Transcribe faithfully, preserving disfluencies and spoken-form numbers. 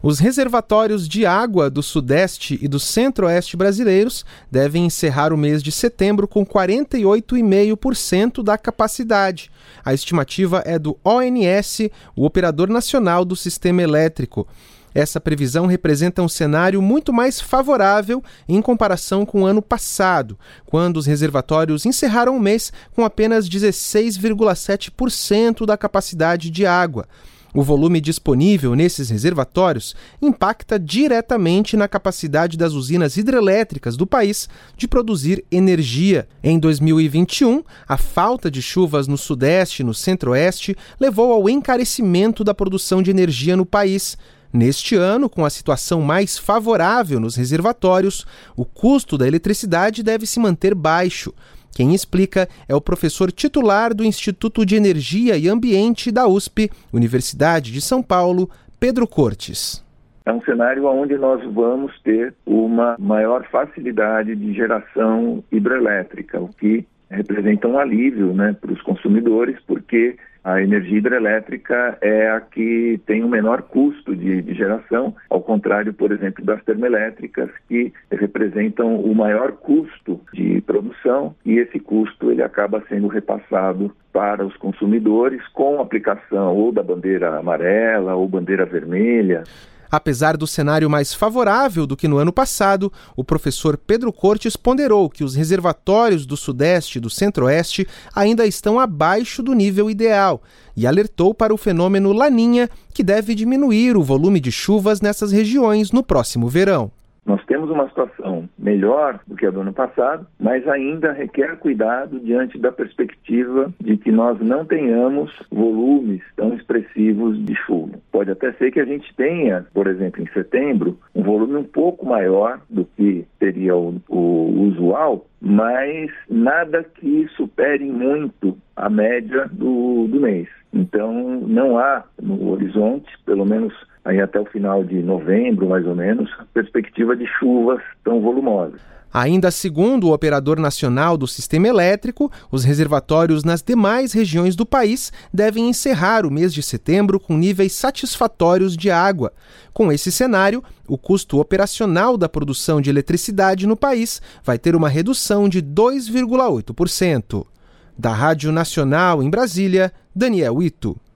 Os reservatórios de água do Sudeste e do Centro-Oeste brasileiros devem encerrar o mês de setembro com quarenta e oito vírgula cinco por cento da capacidade. A estimativa é do O N S, o Operador Nacional do Sistema Elétrico. Essa previsão representa um cenário muito mais favorável em comparação com o ano passado, quando os reservatórios encerraram o mês com apenas dezesseis vírgula sete por cento da capacidade de água. O volume disponível nesses reservatórios impacta diretamente na capacidade das usinas hidrelétricas do país de produzir energia. Em dois mil e vinte e um, a falta de chuvas no Sudeste e no Centro-Oeste levou ao encarecimento da produção de energia no país. Neste ano, com a situação mais favorável nos reservatórios, o custo da eletricidade deve se manter baixo. Quem explica é o professor titular do Instituto de Energia e Ambiente da U S P, Universidade de São Paulo, Pedro Cortes. É um cenário onde nós vamos ter uma maior facilidade de geração hidrelétrica, o que representa um alívio, né, para os consumidores, porque a energia hidrelétrica é a que tem o menor custo de, de geração, ao contrário, por exemplo, das termoelétricas, que representam o maior custo de produção, e esse custo ele acaba sendo repassado para os consumidores com a aplicação ou da bandeira amarela ou bandeira vermelha. Apesar do cenário mais favorável do que no ano passado, o professor Pedro Cortes ponderou que os reservatórios do Sudeste e do Centro-Oeste ainda estão abaixo do nível ideal e alertou para o fenômeno Laninha, que deve diminuir o volume de chuvas nessas regiões no próximo verão. Nós temos uma situação melhor do que a do ano passado, mas ainda requer cuidado diante da perspectiva de que nós não tenhamos volumes tão expressivos de chuva. Pode até ser que a gente tenha, por exemplo, em setembro, um volume um pouco maior do que seria o, o usual, mas nada que supere muito a média do, do mês. Então, não há no horizonte, pelo menos aí até o final de novembro, mais ou menos, perspectiva de chuvas tão volumosas. Ainda segundo o Operador Nacional do Sistema Elétrico, os reservatórios nas demais regiões do país devem encerrar o mês de setembro com níveis satisfatórios de água. Com esse cenário, o custo operacional da produção de eletricidade no país vai ter uma redução de dois vírgula oito por cento. Da Rádio Nacional em Brasília, Daniel Ito.